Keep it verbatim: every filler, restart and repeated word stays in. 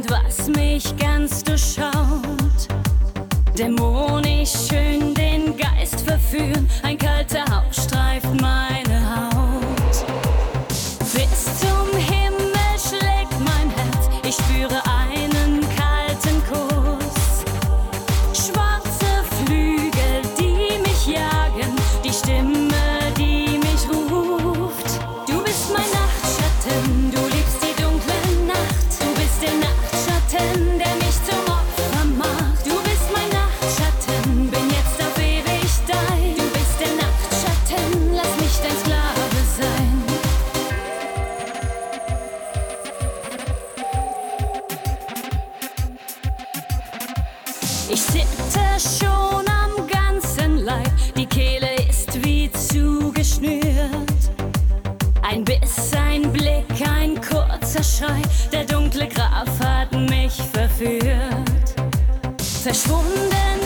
was mich ganz durchschaut. Dämonisch schön den Geist verführen, ein kalter Hauch streift meine Haut. Bis zum Himmel schlägt mein Herz, ich spüre einen kalten Kuss. Schwarze Flügel, die mich jagen, die Stimme, die mich ruft. Du bist mein Nachtschatten, du liebst die dunkle Nacht. Du bist der Nachtschatten, der mich zum Opfer macht. Du bist mein Nachtschatten, bin jetzt auf ewig dein. Du bist der Nachtschatten, lass mich dein Sklave sein. Ich zitter schon am ganzen Leib, die Kehle ist wie zugeschnürt. Ein Biss, ein Blick, ein kurzer Schrei, der dunkle Graf hat mich verführt. Verschwunden